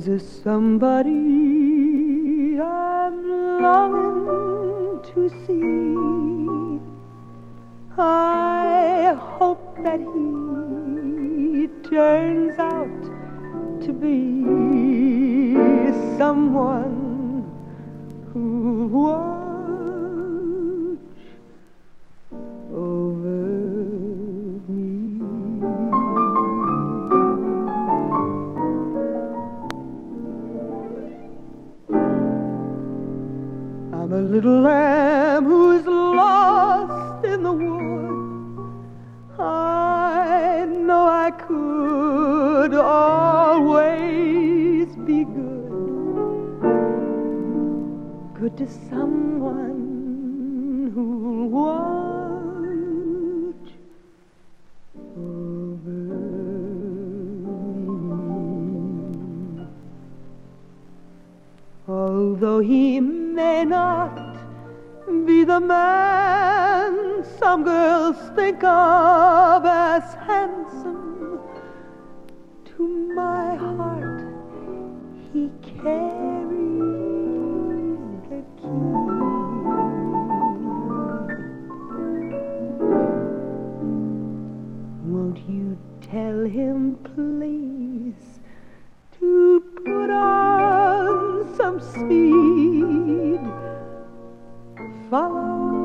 There's a somebody I'm longing to see. I hope that he turns out to be someone who'll watch over me. I'm a little lamb who's lost in the wood. I know I could always be good to someone who'll watch over me. Although he may not be the man some girls think of as handsome, to my heart he carries the key. Won't you tell him, please, to put on some speed? Follow